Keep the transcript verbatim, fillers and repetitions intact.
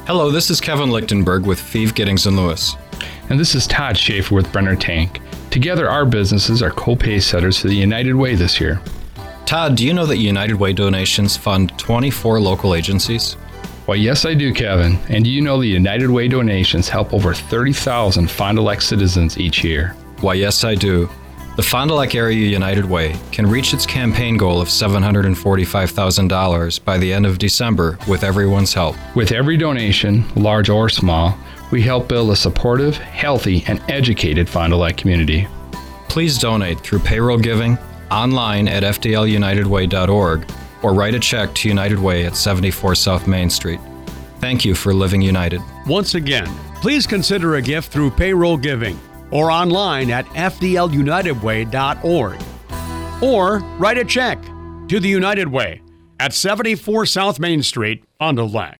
Hello, this is Kevin Lichtenberg with Fieve Giddings and Lewis. And this is Todd Schaefer with Brenner Tank. Together, our businesses are co-pay setters for the United Way this year. Todd, do you know that United Way donations fund twenty-four local agencies? Why, yes, I do, Kevin. And do you know the United Way donations help over thirty thousand Fond du Lac citizens each year? Why, yes, I do. The Fond du Lac Area United Way can reach its campaign goal of seven hundred forty-five thousand dollars by the end of December with everyone's help. With every donation, large or small, we help build a supportive, healthy, and educated Fond du Lac community. Please donate through payroll giving, online at f d l united way dot org, or write a check to United Way at seventy-four South Main Street. Thank you for living united. Once again, please consider a gift through payroll giving or online at f d l united way dot org. Or write a check to the United Way at seventy-four South Main Street, Fond du Lac.